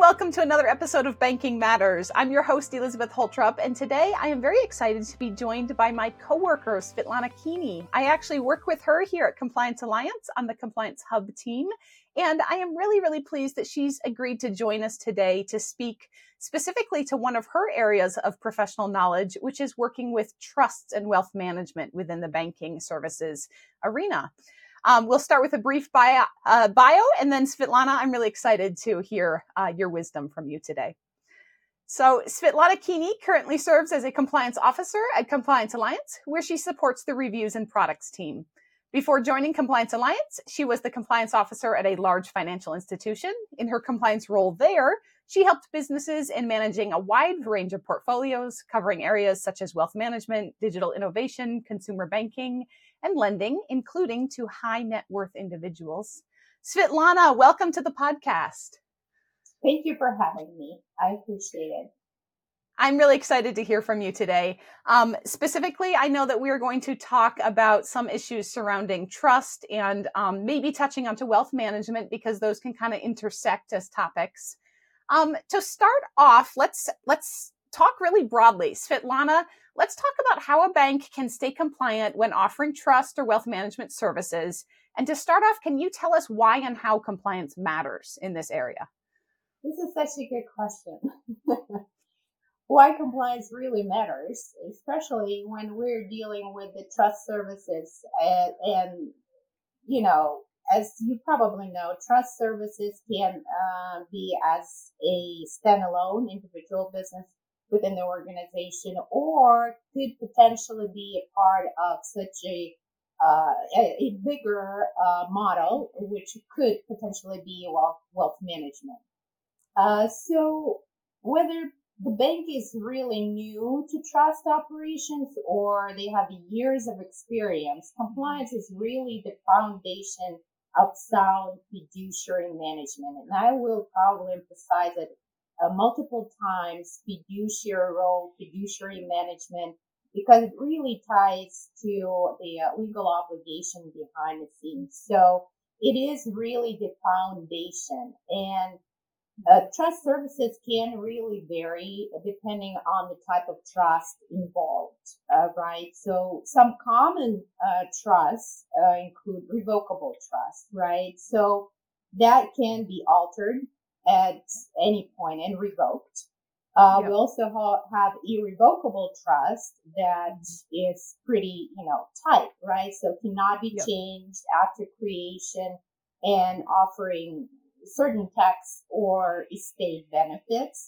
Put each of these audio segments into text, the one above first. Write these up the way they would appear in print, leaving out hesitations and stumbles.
welcome to another episode of Banking Matters. I'm your host, Elizabeth Holtrup, and today I am very excited to be joined by my coworker, Svetlana Keeney. I actually work with her here at Compliance Alliance on the Compliance Hub team, and I am really pleased that she's agreed to join us today to speak specifically to one of her areas of professional knowledge, which is working with trusts and wealth management within the banking services arena. We'll start with a brief bio, and then Svetlana, I'm really excited to hear your wisdom from you today. So Svetlana Keeney currently serves as a compliance officer at Compliance Alliance, where she supports the reviews and products team. Before joining Compliance Alliance, she was the compliance officer at a large financial institution. In her compliance role there, she helped businesses in managing a wide range of portfolios, covering areas such as wealth management, digital innovation, consumer banking, and lending, including to high net worth individuals. Svetlana, welcome to the podcast. Thank you for having me. I appreciate it. I'm really excited to hear from you today. Specifically, I know that we are going to talk about some issues surrounding trust and maybe touching onto wealth management because those can kind of intersect as topics. To start off, let's talk really broadly. Svetlana, let's talk about how a bank can stay compliant when offering trust or wealth management services. And to start off, can you tell us why and how compliance matters in this area? This is such a good question. Why compliance really matters, especially when we're dealing with the trust services and you know, as you probably know, trust services can be as a standalone individual business within the organization, or could potentially be a part of such a bigger model, which could potentially be wealth management. So whether the bank is really new to trust operations or they have years of experience, compliance is really the foundation of sound fiduciary management. And I will probably emphasize it multiple times, fiduciary role, fiduciary management, because it really ties to the legal obligation behind the scenes. So it is really the foundation. And trust services can really vary depending on the type of trust involved, right? So some common trusts include revocable trust, right? So that can be altered at any point and revoked. We also have irrevocable trust that is pretty, tight, right? So cannot be changed after creation and offering certain tax or estate benefits.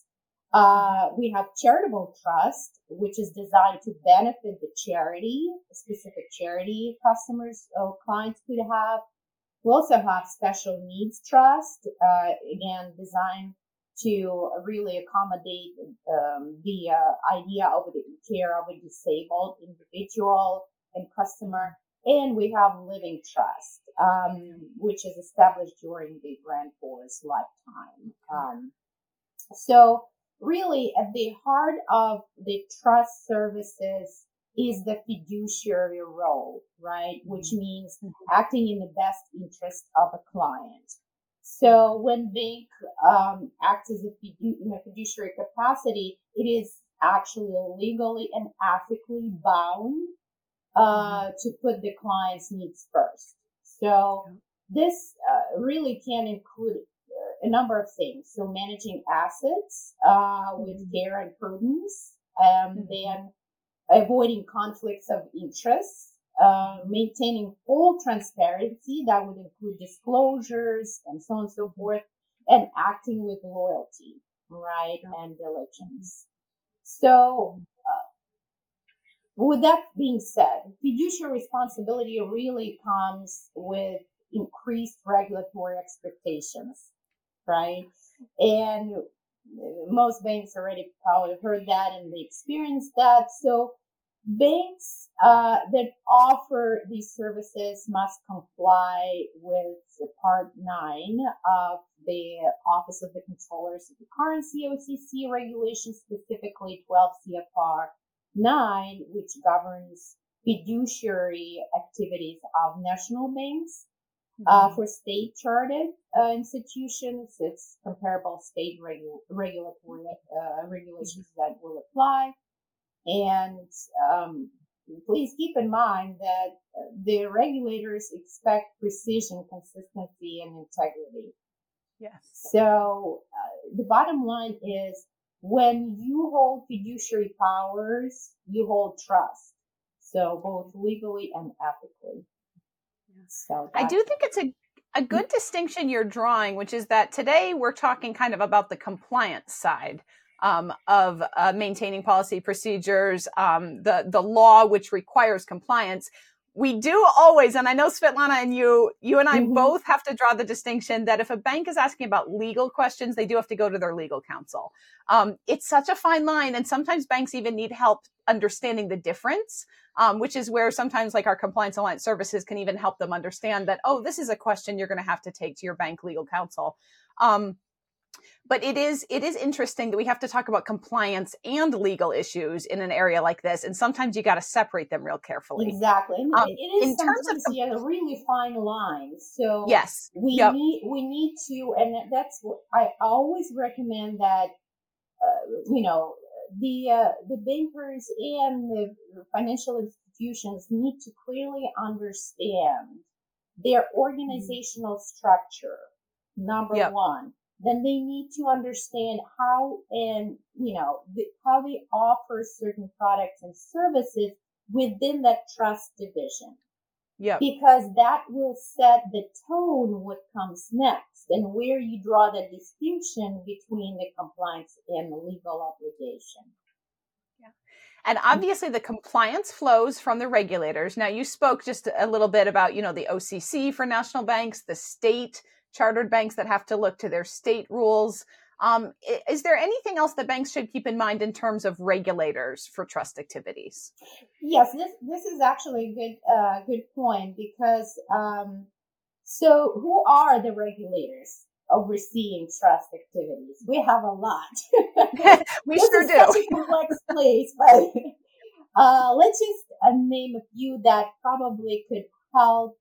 We have charitable trust, which is designed to benefit the charity, a specific charity customers or clients could have. We also have special needs trust, again, designed to really accommodate the idea of the care of a disabled individual and customer. And we have living trust, which is established during the grantor's lifetime. So really at the heart of the trust services is the fiduciary role, right? Which means acting in the best interest of a client. So when bank acts as in a fiduciary capacity, it is actually legally and ethically bound to put the client's needs first. So this really can include a number of things. So managing assets with care and prudence, then avoiding conflicts of interest, maintaining full transparency, that would include disclosures and so on and so forth, and acting with loyalty, right, and diligence. So with that being said, fiduciary responsibility really comes with increased regulatory expectations, right? And most banks already probably heard that and they experienced that. So banks that offer these services must comply with Part 9 of the Office of the Controllers of the Currency OCC regulations, specifically 12 CFR 9, which governs fiduciary activities of national banks. For state chartered institutions, it's comparable state regulatory regulations that will apply. And please keep in mind that the regulators expect precision, consistency, and integrity. Yes. So the bottom line is when you hold fiduciary powers, you hold trust. So both legally and ethically. So I do think it's a good distinction you're drawing, which is that today we're talking kind of about the compliance side of maintaining policy procedures, the law which requires compliance. We do always, and I know Svetlana and you and I both have to draw the distinction that if a bank is asking about legal questions, they do have to go to their legal counsel. It's such a fine line, and sometimes banks even need help understanding the difference. Which is where sometimes like our Compliance Alliance services can even help them understand that, oh, this is a question you're going to have to take to your bank legal counsel. But it is interesting that we have to talk about compliance and legal issues in an area like this. And sometimes you got to separate them real carefully. Exactly. It is in sometimes a really fine line. So yes, we need to, and that's what I always recommend that, the bankers and the financial institutions need to clearly understand their organizational structure, number one. Then they need to understand how how they offer certain products and services within that trust division. Yeah. Because that will set the tone what comes next and where you draw the distinction between the compliance and the legal obligation. Yeah. And obviously the compliance flows from the regulators. Now you spoke just a little bit about, the OCC for national banks, the state chartered banks that have to look to their state rules. Is there anything else that banks should keep in mind in terms of regulators for trust activities? Yes, this is actually a good point because so who are the regulators overseeing trust activities? We have a lot. We sure do. Such a complex place, but let's just name a few that probably could help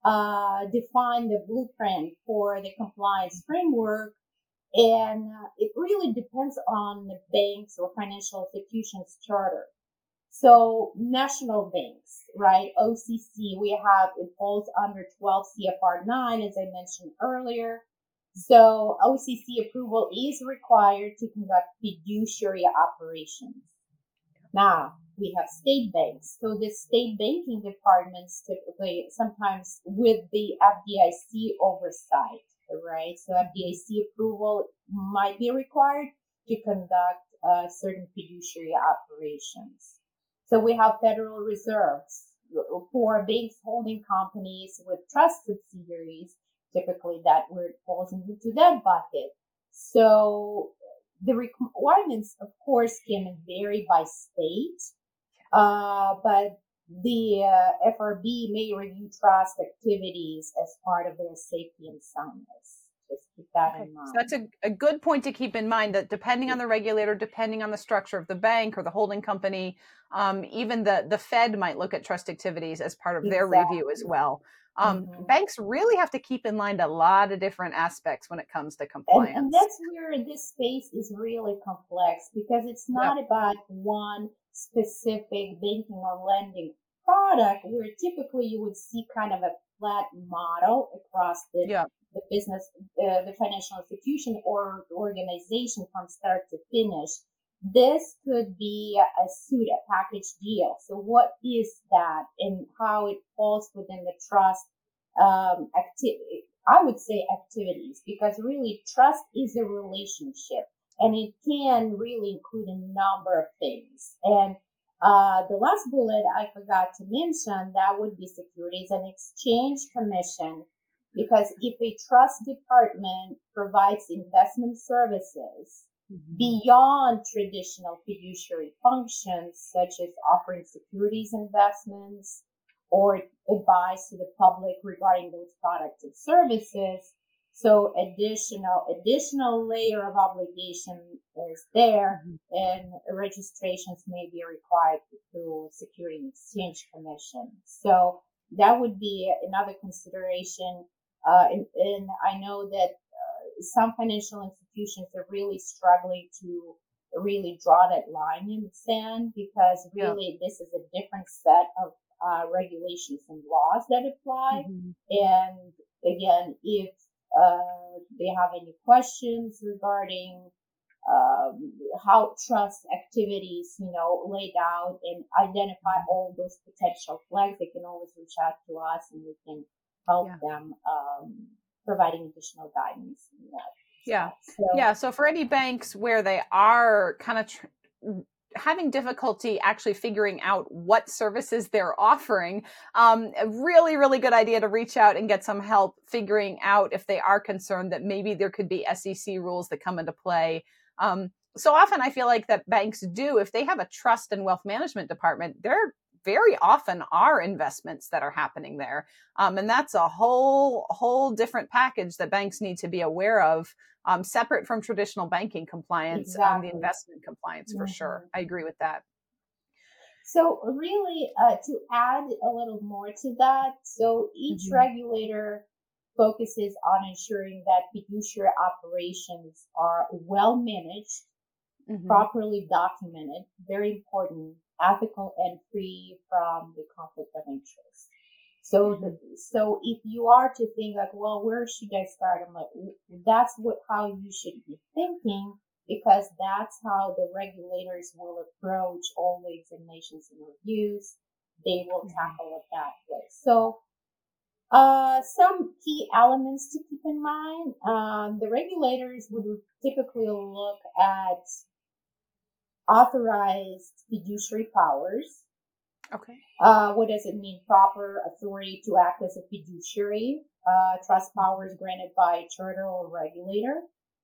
define the blueprint for the compliance framework. And it really depends on the bank's or financial institution's charter. So national banks, right? OCC, it falls under 12 CFR 9, as I mentioned earlier. So OCC approval is required to conduct fiduciary operations. Now, we have state banks. So the state banking departments typically, sometimes with the FDIC oversight, right? So FDIC approval might be required to conduct certain fiduciary operations. So we have Federal Reserves for banks holding companies with trust subsidiaries. Typically, that word falls into that bucket. So the requirements, of course, can vary by state, but the FRB may review trust activities as part of their safety and soundness. Just keep that in mind. So that's a good point to keep in mind, that depending on the regulator, depending on the structure of the bank or the holding company, even the Fed might look at trust activities as part of their review as well. Banks really have to keep in mind a lot of different aspects when it comes to compliance. And that's where this space is really complex, because it's not about one specific banking or lending product where typically you would see kind of a flat model across the business, the financial institution or organization from start to finish. This could be a package deal. So what is that and how it falls within the trust activity? I would say activities, because really trust is a relationship and it can really include a number of things. And the last bullet I forgot to mention, that would be Securities and Exchange Commission, because if a trust department provides investment services beyond traditional fiduciary functions, such as offering securities investments or advice to the public regarding those products and services, so additional layer of obligation is there, and registrations may be required through Securities and Exchange Commission. So that would be another consideration And I know that some financial institutions are really struggling to really draw that line in the sand, because Yeah. really this is a different set of regulations and laws that apply. Mm-hmm. And again, if they have any questions regarding how trust activities, laid out and identify all those potential flags, they can always reach out to us and we can help them providing additional guidance in that. Yeah. So for any banks where they are kind of having difficulty actually figuring out what services they're offering, a really, really good idea to reach out and get some help figuring out if they are concerned that maybe there could be SEC rules that come into play. So often I feel like that banks do, if they have a trust and wealth management department, there very often are investments that are happening there. And that's a whole different package that banks need to be aware of, separate from traditional banking compliance, exactly. The investment compliance for sure. I agree with that. So really, to add a little more to that, so each regulator focuses on ensuring that fiduciary operations are well managed, properly documented, very important, ethical, and free from the conflict of interest. So, so if you are to think like, well, where should I start? I'm like, that's how you should be thinking, because that's how the regulators will approach all the examinations and reviews. They will tackle it that way. So, some key elements to keep in mind. The regulators would typically look at authorized fiduciary powers. Okay. What does it mean? Proper authority to act as a fiduciary. Trust powers granted by charter or regulator.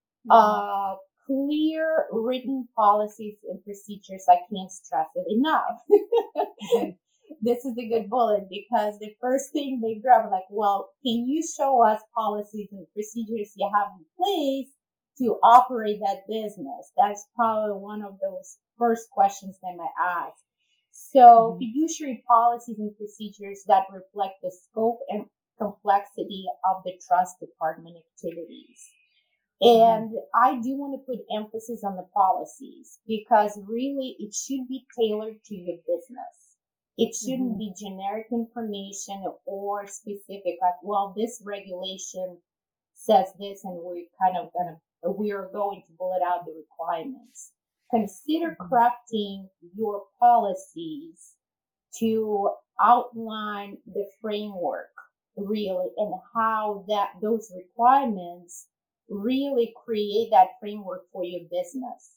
Clear written policies and procedures. I can't stress it enough. This is a good bullet, because the first thing they grab, like, well, can you show us policies and procedures you have in place to operate that business? That's probably one of those first questions they might ask. So fiduciary policies and procedures that reflect the scope and complexity of the trust department activities. And I do want to put emphasis on the policies, because really it should be tailored to your business. It shouldn't be generic information or specific, like, well, this regulation says this and we are going to bullet out the requirements. Consider crafting your policies to outline the framework really, and how those requirements really create that framework for your business.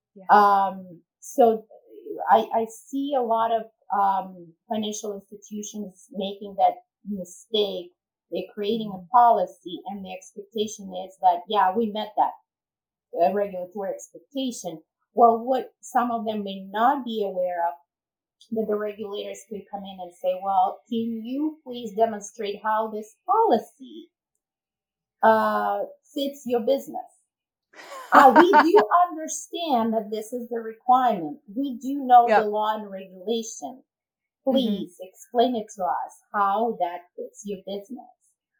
So I see a lot of financial institutions making that mistake. They're creating a policy and the expectation is that, yeah, we met that regulatory expectation. Well, what some of them may not be aware of, that the regulators could come in and say, well, can you please demonstrate how this policy fits your business? We do understand that this is the requirement. We do know the law and regulation. Please explain it to us how that fits your business.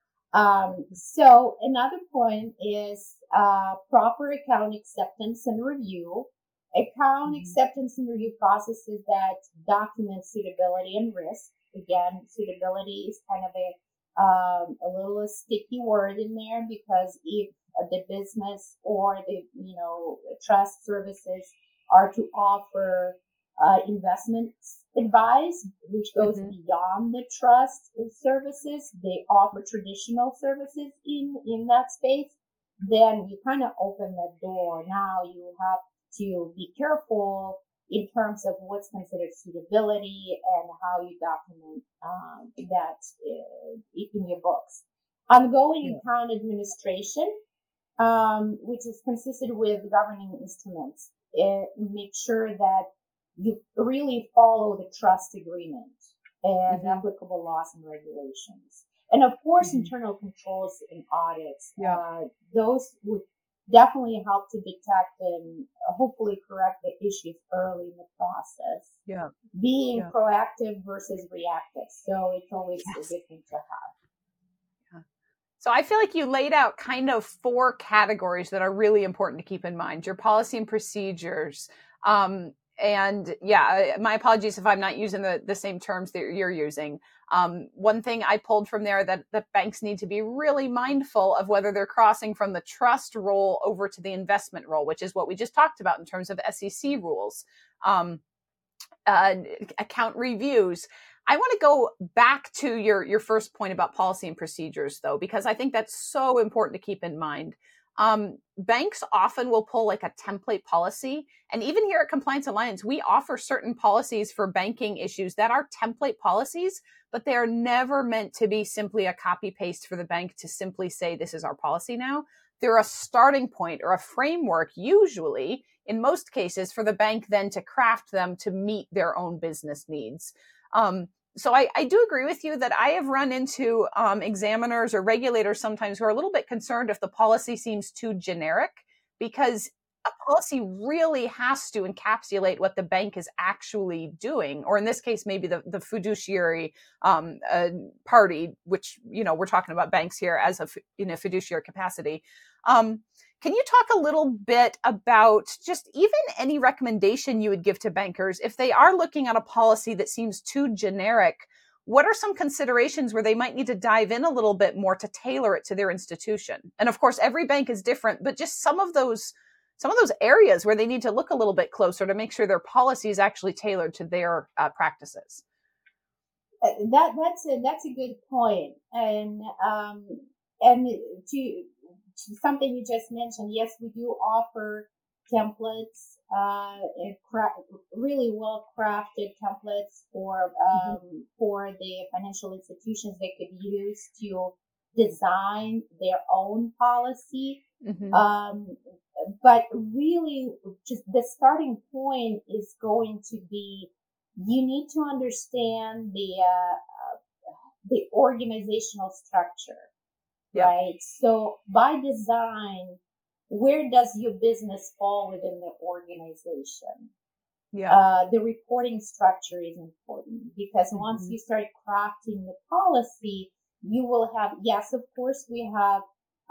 So another point is proper account acceptance and review. Account acceptance and review processes that document suitability and risk. Again, suitability is kind of a little sticky word in there, because if the business or the trust services are to offer investment advice, which goes beyond the trust services, they offer traditional services in that space, then you kind of open that door. Now you have to be careful in terms of what's considered suitability and how you document that in your books. Ongoing account administration, which is consistent with governing instruments. Make sure that you really follow the trust agreement and applicable laws and regulations. And of course, internal controls and audits. Those would definitely help to detect and hopefully correct the issues early in the process. Being proactive versus reactive. So it's always a good thing to have. So I feel like you laid out kind of 4 categories that are really important to keep in mind. Your policy and procedures. And yeah, my apologies if I'm not using the same terms that you're using. One thing I pulled from there that banks need to be really mindful of whether they're crossing from the trust role over to the investment role, which is what we just talked about in terms of SEC rules. Um, Account reviews. I want to go back to your first point about policy and procedures, though, because I think that's so important to keep in mind. Banks often will pull like a template policy. And even here at Compliance Alliance, we offer certain policies for banking issues that are template policies, but they are never meant to be simply a copy paste for the bank to simply say, this is our policy now. They're a starting point or a framework, usually, in most cases, for the bank then to craft them to meet their own business needs. So I do agree with you that I have run into examiners or regulators sometimes who are a little bit concerned if the policy seems too generic, because a policy really has to encapsulate what the bank is actually doing, or in this case, maybe the fiduciary party, which, we're talking about banks here as in a fiduciary capacity. Can you talk a little bit about just even any recommendation you would give to bankers if they are looking at a policy that seems too generic? What are some considerations where they might need to dive in a little bit more to tailor it to their institution? And of course, every bank is different, but just some of those areas where they need to look a little bit closer to make sure their policy is actually tailored to their practices. That's a good point. And to something you just mentioned, yes, we do offer templates, really well crafted templates for the financial institutions they could use to design their own policy. But really, just the starting point is going to be, you need to understand the organizational structure. Yeah. Right. So by design, where does your business fall within the organization? Yeah. The reporting structure is important because once you start crafting the policy, you will have, yes, of course, we have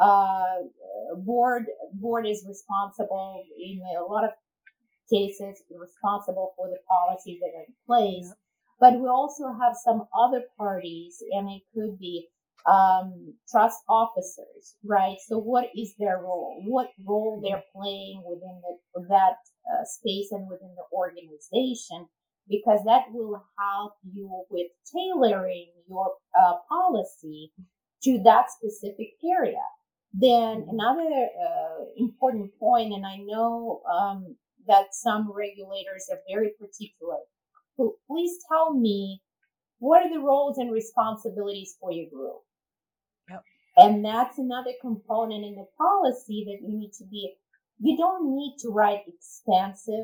board is responsible in a lot of cases, responsible for the policies that are in place. But we also have some other parties, and it could be trust officers, right? So what is their role? What role they're playing within that space and within the organization? Because that will help you with tailoring your policy to that specific area. Then another important point, and I know that some regulators are very particular. Please tell me, what are the roles and responsibilities for your group? Yep. And that's another component in the policy that you need to be, you don't need to write extensive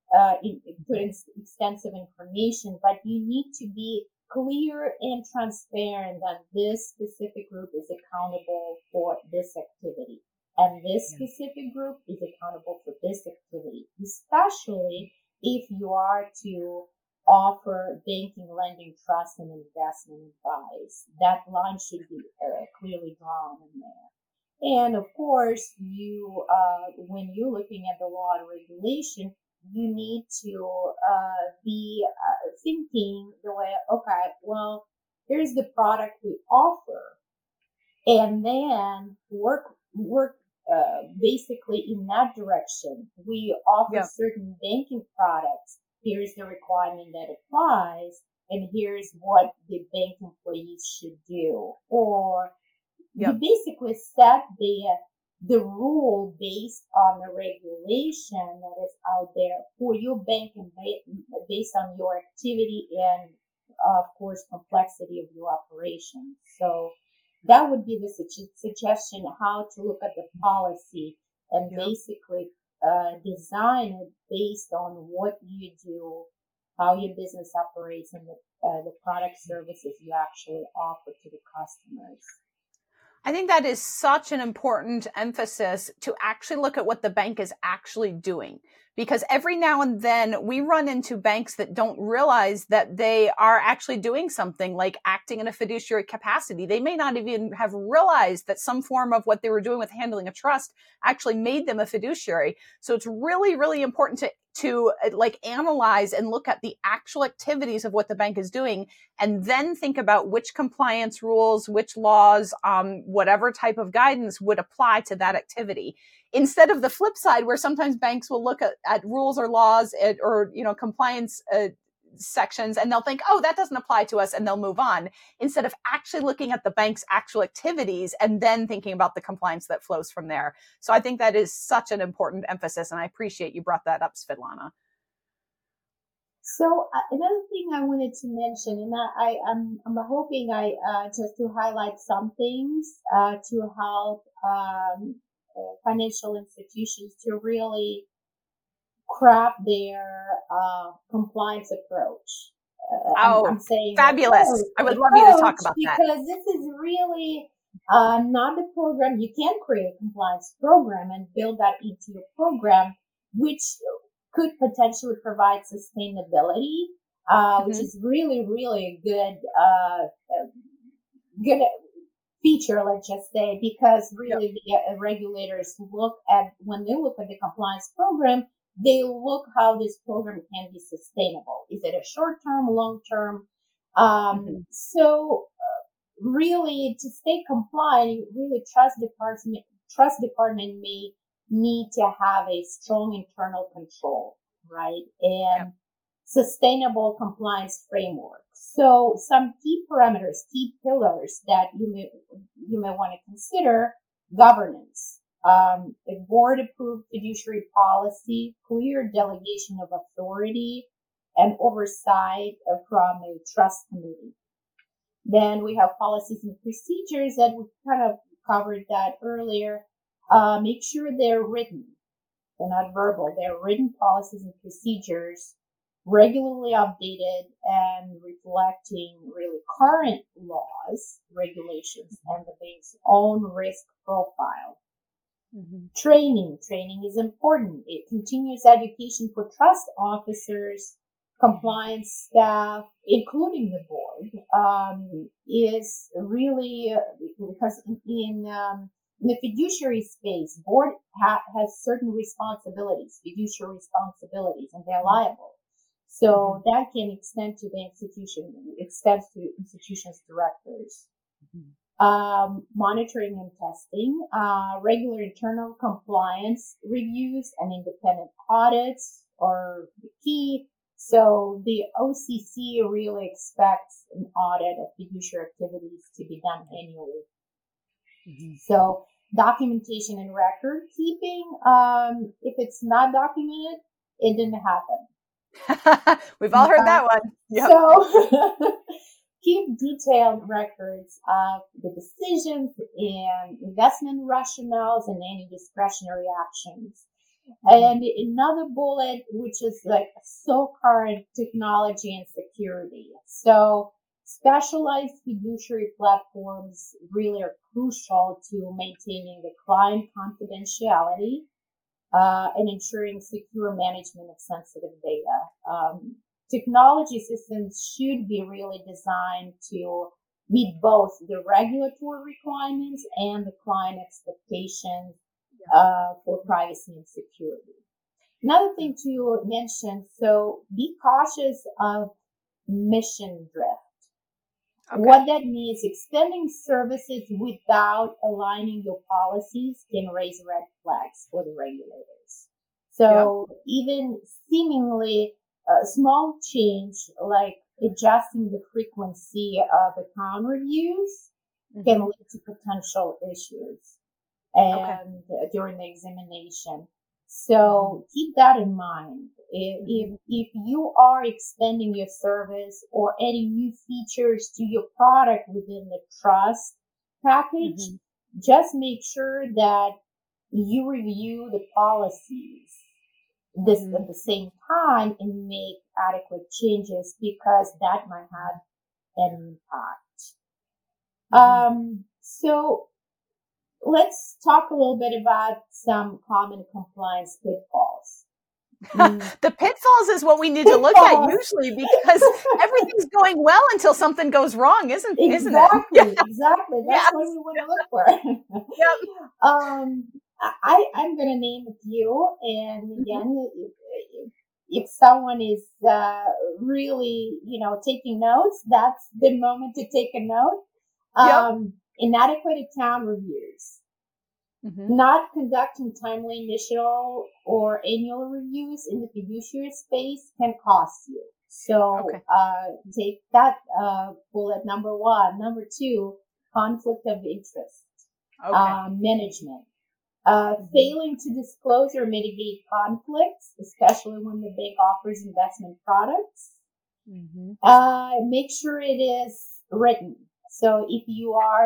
information, but you need to be clear and transparent that this specific group is accountable for this activity. And this specific group is accountable for this activity, especially if you are to offer banking, lending, trust, and investment advice. That line should be clearly drawn in there. And of course, you, when you're looking at the law and regulation, you need to be thinking the way, okay, well, here's the product we offer, and then work basically in that direction. We offer certain banking products. Here's the requirement that applies, and here's what the bank employees should do. Or you basically set the rule based on the regulation that is out there for your bank and based on your activity and, of course, complexity of your operation. So that would be the suggestion, how to look at the policy and basically design it based on what you do, how your business operates, and the product services you actually offer to the customers. I think that is such an important emphasis to actually look at what the bank is actually doing. because every now and then we run into banks that don't realize that they are actually doing something like acting in a fiduciary capacity. They may not even have realized that some form of what they were doing with handling a trust actually made them a fiduciary. So it's really, really important to like analyze and look at the actual activities of what the bank is doing, and then think about which compliance rules, which laws, whatever type of guidance would apply to that activity. Instead of the flip side, where sometimes banks will look at rules or laws or compliance sections, and they'll think, oh, that doesn't apply to us, and they'll move on, instead of actually looking at the bank's actual activities and then thinking about the compliance that flows from there. So I think that is such an important emphasis, and I appreciate you brought that up, Svetlana. So another thing I wanted to mention, and I'm hoping just to highlight some things to help financial institutions to really craft their compliance approach. I'm saying fabulous. I would love you to talk about that. Because this is really not the program. You can create a compliance program and build that into your program, which could potentially provide sustainability, which is really, really a good feature, let's just say, because really the regulators when they look at the compliance program, they look how this program can be sustainable. Is it a short-term, long-term? So really to stay compliant, really trust department may need to have a strong internal control, right? And sustainable compliance framework. So some key parameters, key pillars that you may want to consider: governance, a board-approved fiduciary policy, clear delegation of authority, and oversight from a trust committee. Then we have policies and procedures that we kind of covered that earlier. Make sure they're written. They're not verbal. They're written policies and procedures, regularly updated and reflecting really current laws, regulations, and the bank's own risk profile. Training is important. It continues education for trust officers, compliance staff, including the board, is really because in the fiduciary space, board has certain responsibilities, fiduciary responsibilities, and they're liable. So that can extend to the institution, extends to institutions' directors. Monitoring and testing, regular internal compliance reviews and independent audits are the key. So the OCC really expects an audit of fiduciary activities to be done annually. So documentation and record keeping, if it's not documented, it didn't happen. We've all heard that one. Yep. So keep detailed records of the decisions and investment rationales and any discretionary actions. And another bullet, which is like so current, technology and security. So specialized fiduciary platforms really are crucial to maintaining the client confidentiality and ensuring secure management of sensitive data. Technology systems should be really designed to meet both the regulatory requirements and the client expectations for privacy and security. Another thing to mention, so be cautious of mission drift. Okay. What that means, extending services without aligning your policies can raise red flags for the regulators. So even seemingly small change, like adjusting the frequency of account reviews, can lead to potential issues and during the examination. So keep that in mind. If you are extending your service or adding new features to your product within the trust package, just make sure that you review the policies at the same time and make adequate changes, because that might have an impact. So let's talk a little bit about some common compliance pitfalls. Mm. The pitfalls is what we need to look at usually, because everything's going well until something goes wrong, isn't it? Exactly, exactly. That's Yes. what we want to look for. Yep. I'm going to name a few, and again, if someone is really, taking notes, that's the moment to take a note. Yep. Inadequate account reviews. Not conducting timely initial or annual reviews in the fiduciary space can cost you. So take that bullet number one. Number two, conflict of interest management. Failing to disclose or mitigate conflicts, especially when the bank offers investment products. Make sure it is written. So if you are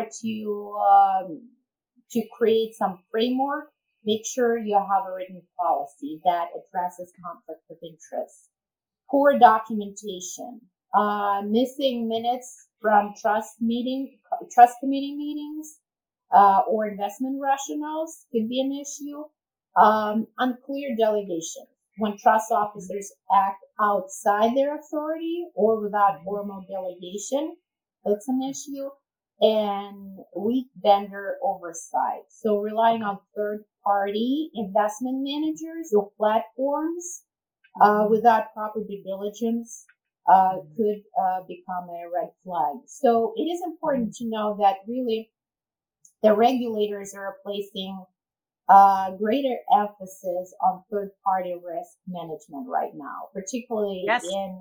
to create some framework, make sure you have a written policy that addresses conflict of interest. Poor documentation, missing minutes from trust committee meetings, or investment rationales could be an issue. Unclear delegation. When trust officers act outside their authority or without formal delegation, it's an issue. And weak vendor oversight. So relying on third-party investment managers or platforms without proper due diligence could become a red flag. So it is important to know that really the regulators are placing greater emphasis on third-party risk management right now, particularly in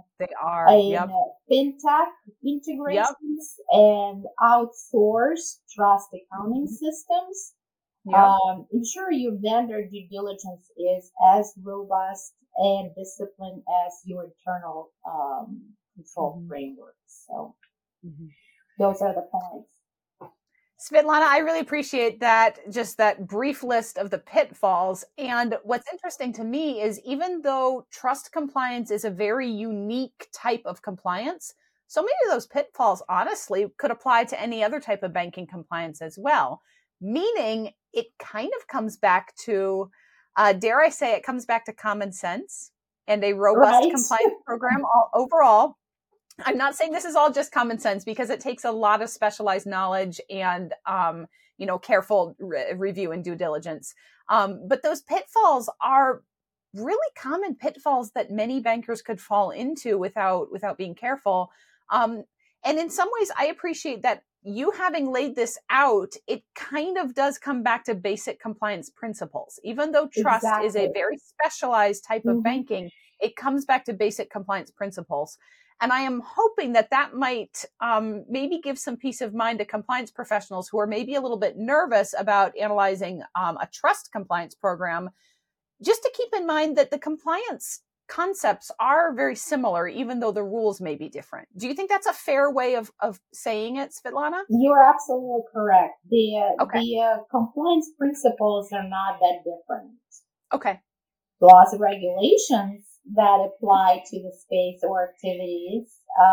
fintech integrations and outsourced trust accounting systems. Ensure your vendor due diligence is as robust and disciplined as your internal control framework. So those are the points. Svetlana, I really appreciate that, just that brief list of the pitfalls. And what's interesting to me is, even though trust compliance is a very unique type of compliance, so many of those pitfalls, honestly, could apply to any other type of banking compliance as well. Meaning it kind of comes back to, dare I say, it comes back to common sense and a robust compliance program overall. I'm not saying this is all just common sense, because it takes a lot of specialized knowledge and, careful review and due diligence. But those pitfalls are really common pitfalls that many bankers could fall into without being careful. And in some ways, I appreciate that you having laid this out. It kind of does come back to basic compliance principles. Even though trust is a very specialized type of banking, it comes back to basic compliance principles. And I am hoping that might maybe give some peace of mind to compliance professionals who are maybe a little bit nervous about analyzing a trust compliance program, just to keep in mind that the compliance concepts are very similar, even though the rules may be different. Do you think that's a fair way of saying it, Svetlana? You're absolutely correct. The compliance principles are not that different. Okay. Laws and regulations that apply to the space or activities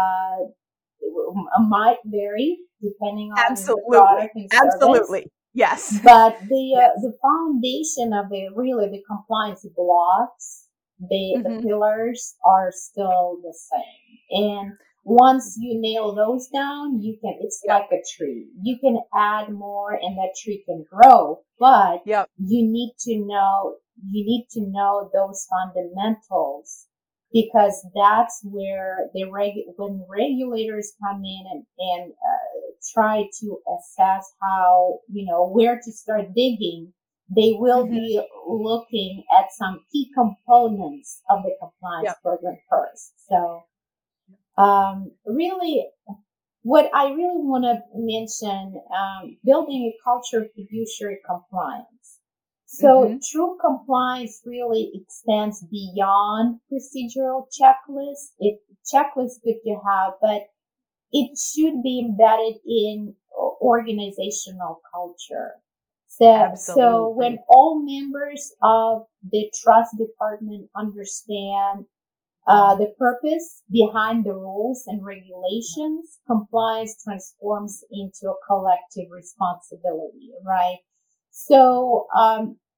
might vary depending on the product and service. Absolutely. Yes. But the foundation of the compliance blocks, the pillars are still the same. And once you nail those down, it's like a tree. You can add more and that tree can grow, but you need to know those fundamentals, because that's where when regulators come in and try to assess how, where to start digging, they will be looking at some key components of the compliance program first. So, really, what I really want to mention, building a culture of fiduciary compliance. So true compliance really extends beyond procedural checklists. Checklists good to have, but it should be embedded in organizational culture. So when all members of the trust department understand the purpose behind the rules and regulations, compliance transforms into a collective responsibility, right? So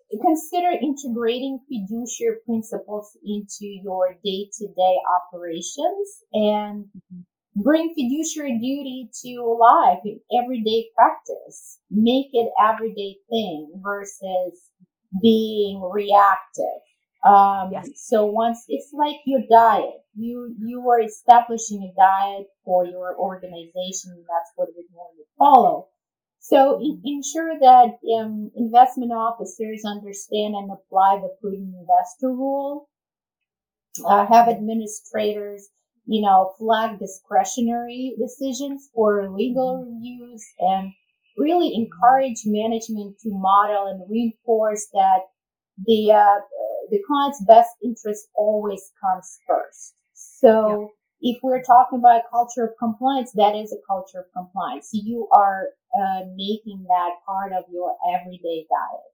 consider integrating fiduciary principles into your day-to-day operations and bring fiduciary duty to life in everyday practice. Make it everyday thing versus being reactive. Yes. So once it's like your diet, you are establishing a diet for your organization, and that's what you're going to follow. So ensure that investment officers understand and apply the prudent investor rule. Have administrators, flag discretionary decisions for legal reviews, and really encourage management to model and reinforce that the client's best interest always comes first. So if we're talking about culture of compliance, that is a culture of compliance. You are making that part of your everyday diet.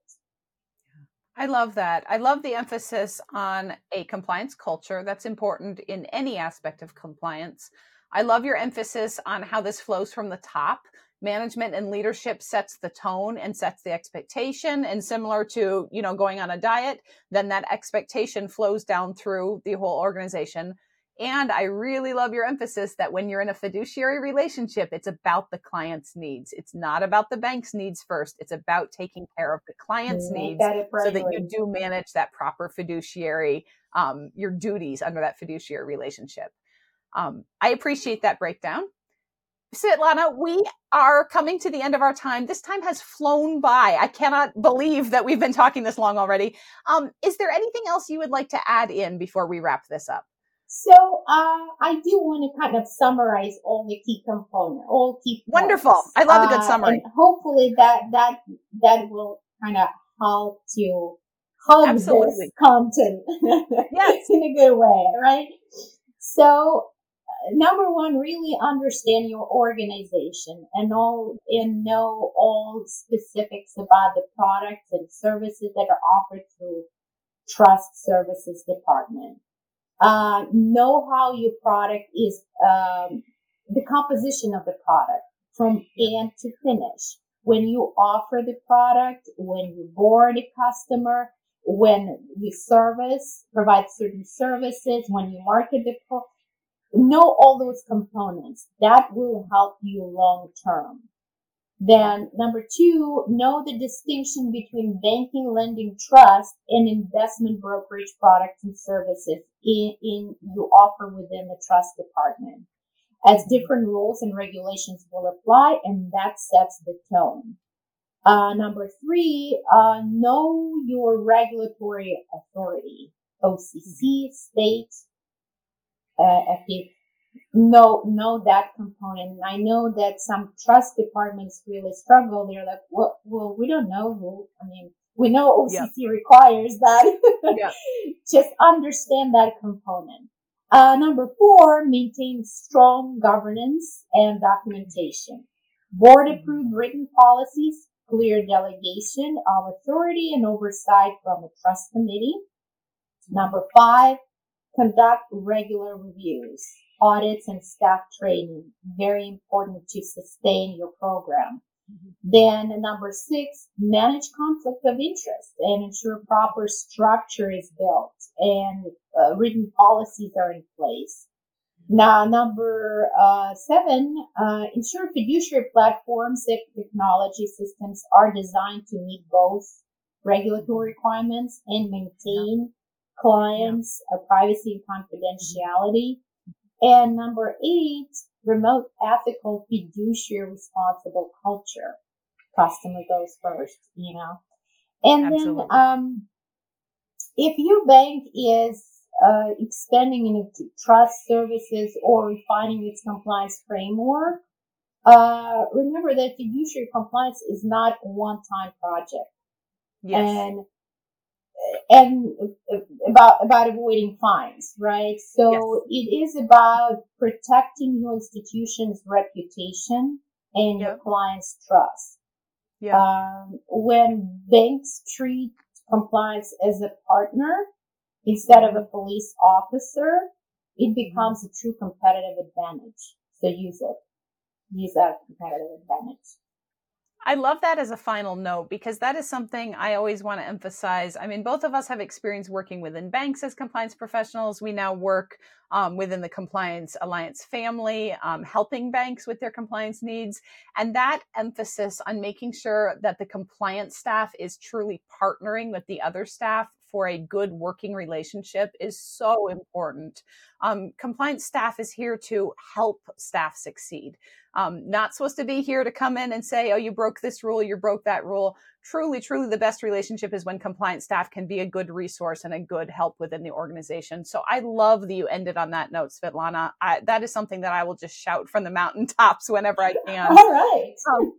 I love that. I love the emphasis on a compliance culture. That's important in any aspect of compliance. I love your emphasis on how this flows from the top. Management and leadership sets the tone and sets the expectation. And similar to, going on a diet, then that expectation flows down through the whole organization. And I really love your emphasis that when you're in a fiduciary relationship, it's about the client's needs. It's not about the bank's needs first. It's about taking care of the client's needs so that you do manage that proper fiduciary, your duties under that fiduciary relationship. I appreciate that breakdown. Svetlana, we are coming to the end of our time. This time has flown by. I cannot believe that we've been talking this long already. Is there anything else you would like to add in before we wrap this up? So, I do want to kind of summarize all the key components, all key points. Wonderful. I love a good summary. And hopefully that will kind of help to hug Absolutely. this content Yes. in a good way, right? So, number one, really understand your organization and know all specifics about the products and services that are offered through Trust Services Department. Know how your product is, the composition of the product from end to finish. When you offer the product, when you board a customer, when you provide certain services, when you market the product, know all those components. That will help you long term. Then number two, know the distinction between banking, lending, trust, and investment brokerage products and services in you offer within the trust department, as different rules and regulations will apply, and that sets the tone. Number three, know your regulatory authority, OCC, state, know that component. I know that some trust departments really struggle. They're like, well, we don't know who. We know OCC requires that. Just understand that component. Number four, maintain strong governance and documentation. Board approved written policies, clear delegation of authority and oversight from the trust committee. Number five, conduct regular reviews, audits, and staff training. Very important to sustain your program. Then number six, manage conflict of interest and ensure proper structure is built and written policies are in place. Now, number seven, ensure fiduciary platforms and technology systems are designed to meet both regulatory requirements and maintain clients' privacy and confidentiality. And number eight, promote ethical, fiduciary, responsible culture. Customer goes first, And Absolutely. then, if your bank is expanding into trust services or refining its compliance framework, remember that fiduciary compliance is not a one-time project. Yes. And about avoiding fines, right? So It is about protecting your institution's reputation and your client's trust. When banks treat compliance as a partner instead of a police officer, it becomes a true competitive advantage. So use that competitive advantage. I love that as a final note, because that is something I always want to emphasize. I mean, both of us have experience working within banks as compliance professionals. We now work within the Compliance Alliance family, helping banks with their compliance needs. And that emphasis on making sure that the compliance staff is truly partnering with the other staff for a good working relationship is so important. Compliance staff is here to help staff succeed. Not supposed to be here to come in and say, oh, you broke this rule, you broke that rule. Truly, truly, the best relationship is when compliance staff can be a good resource and a good help within the organization. So I love that you ended on that note, Svetlana. That is something that I will just shout from the mountaintops whenever I can. All right.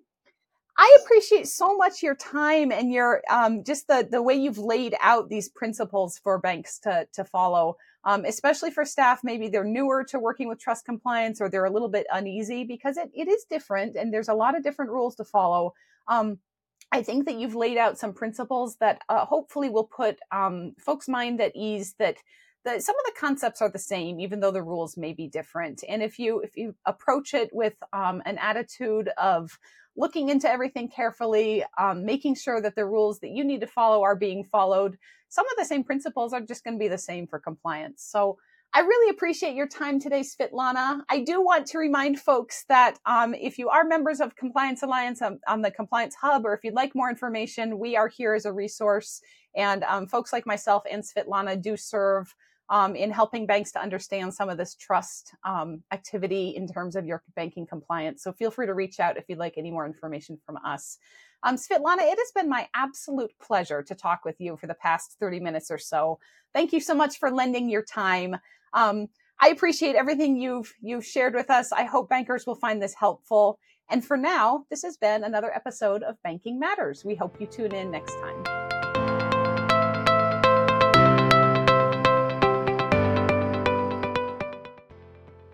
I appreciate so much your time and your just the way you've laid out these principles for banks to follow, especially for staff. Maybe they're newer to working with trust compliance, or they're a little bit uneasy because it is different and there's a lot of different rules to follow. I think that you've laid out some principles that hopefully will put folks' mind at ease that some of the concepts are the same, even though the rules may be different. And if you approach it with an attitude of looking into everything carefully, making sure that the rules that you need to follow are being followed, some of the same principles are just going to be the same for compliance. So I really appreciate your time today, Svetlana. I do want to remind folks that if you are members of Compliance Alliance on the Compliance Hub, or if you'd like more information, we are here as a resource. And folks like myself and Svetlana do serve in helping banks to understand some of this trust activity in terms of your banking compliance. So feel free to reach out if you'd like any more information from us. Svetlana, it has been my absolute pleasure to talk with you for the past 30 minutes or so. Thank you so much for lending your time. I appreciate everything you've shared with us. I hope bankers will find this helpful. And for now, this has been another episode of Banking Matters. We hope you tune in next time.